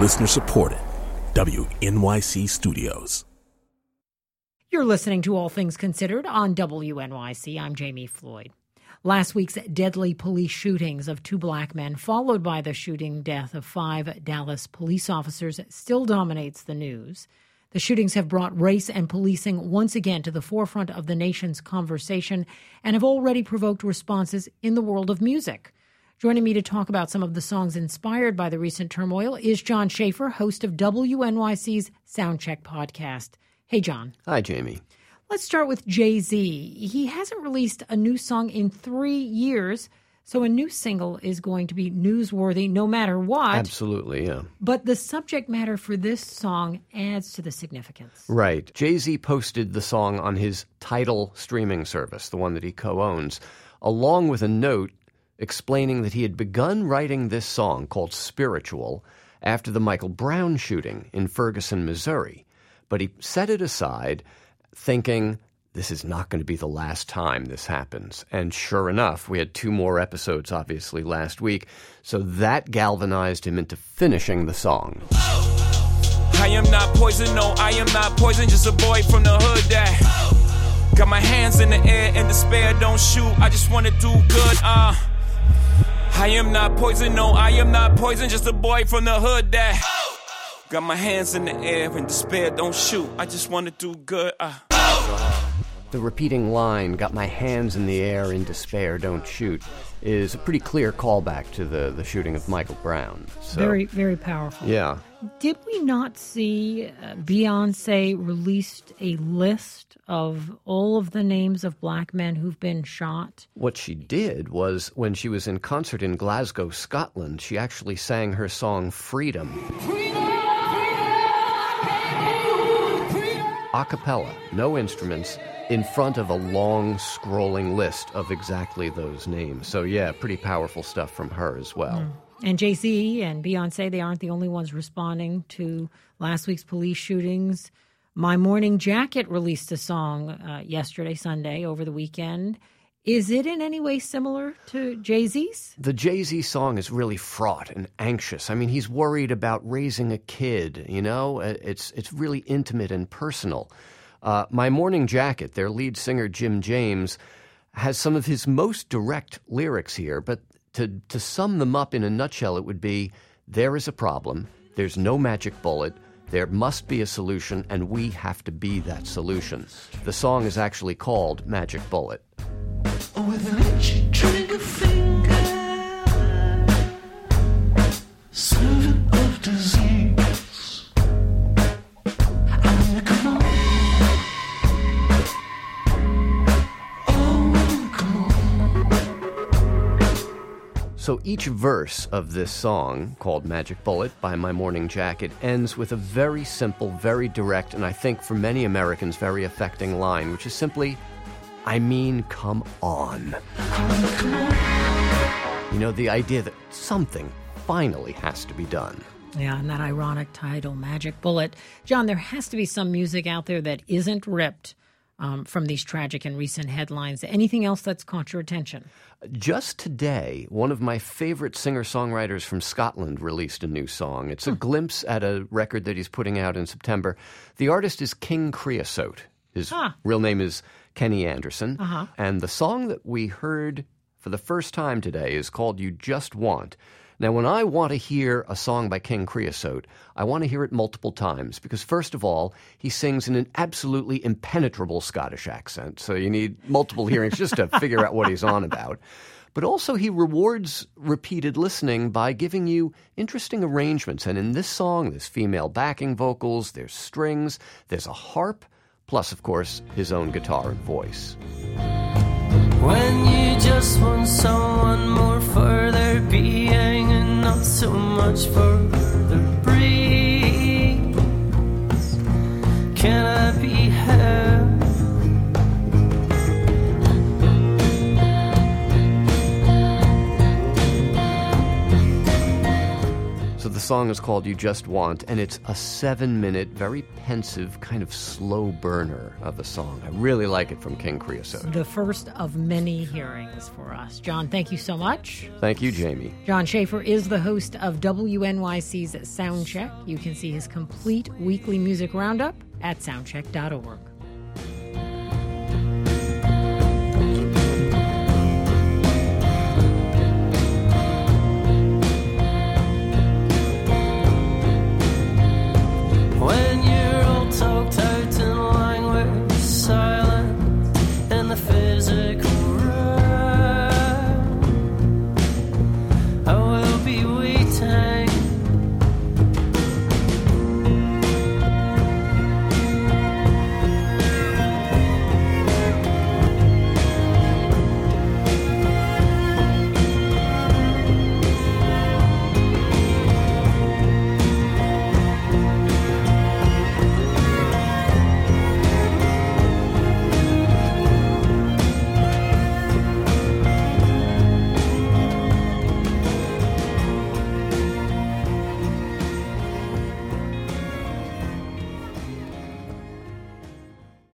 Listener supported. WNYC Studios. You're listening to All Things Considered on WNYC. I'm Jamie Floyd. Last week's deadly police shootings of 2 black men, followed by the shooting death of 5 Dallas police officers, still dominates the news. The shootings have brought race and policing once again to the forefront of the nation's conversation and have already provoked responses in the world of music. Joining me to talk about some of the songs inspired by the recent turmoil is John Schaefer, host of WNYC's Soundcheck podcast. Hey, John. Hi, Jamie. Let's start with Jay-Z. He hasn't released a new song in 3 years, so a new single is going to be newsworthy no matter what. Absolutely, yeah. But the subject matter for this song adds to the significance. Right. Jay-Z posted the song on his Tidal streaming service, the one that he co-owns, along with a note explaining that he had begun writing this song called Spiritual after the Michael Brown shooting in Ferguson, Missouri. But he set it aside thinking, this is not going to be the last time this happens. And sure enough, we had 2 more episodes, obviously, last week. So that galvanized him into finishing the song. I am not poison, no, I am not poison, just a boy from the hood that got my hands in the air and despair don't shoot, I just want to do good, I am not poison, no, I am not poison, just a boy from the hood that got my hands in the air and despair don't shoot, I just want to do good, The repeating line, got my hands in the air in despair, don't shoot, is a pretty clear callback to the shooting of Michael Brown. So, Very, very powerful. yeah. Did we not see Beyonce released a list of all of the names of black men who've been shot? What she did was, when she was in concert in Glasgow, Scotland, she actually sang her song Freedom. A cappella, no instruments, in front of a long, scrolling list of exactly those names. So, yeah, pretty powerful stuff from her as well. And Jay-Z and Beyonce, they aren't the only ones responding to last week's police shootings. My Morning Jacket released a song yesterday, Sunday, over the weekend. Is it in any way similar to Jay-Z's? The Jay-Z song is really fraught and anxious. I mean, he's worried about raising a kid, you know? It's really intimate and personal. My Morning Jacket, their lead singer Jim James, has some of his most direct lyrics here, but to sum them up in a nutshell, it would be, there is a problem, there's no magic bullet, there must be a solution, and we have to be that solution. The song is actually called Magic Bullet. With an itchy trigger finger, servant of disease. I mean, come on. Oh, come on. So each verse of this song, called Magic Bullet by My Morning Jacket, ends with a very simple, very direct, and I think for many Americans very affecting line, which is simply, I mean, come on. You know, the idea that something finally has to be done. Yeah, and that ironic title, Magic Bullet. John, there has to be some music out there that isn't ripped from these tragic and recent headlines. Anything else that's caught your attention? Just today, one of my favorite singer-songwriters from Scotland released a new song. It's a glimpse at a record that he's putting out in September. The artist is King Creosote. His real name is Kenny Anderson. And the song that we heard for the first time today is called You Just Want. Now, when I want to hear a song by King Creosote, I want to hear it multiple times because, first of all, he sings in an absolutely impenetrable Scottish accent. So you need multiple hearings just to figure out what he's on about. But also he rewards repeated listening by giving you interesting arrangements. And in this song, there's female backing vocals, there's strings, there's a harp, plus, of course, his own guitar and voice. When you just want someone more for their being and not so much for their breeze, can I be held? So the song is called You Just Want, and it's a 7-minute, very pensive, kind of slow burner of a song. I really like it from King Creosote. The first of many hearings for us. John, thank you so much. Thank you, Jamie. John Schaefer is the host of WNYC's Soundcheck. You can see his complete weekly music roundup at soundcheck.org.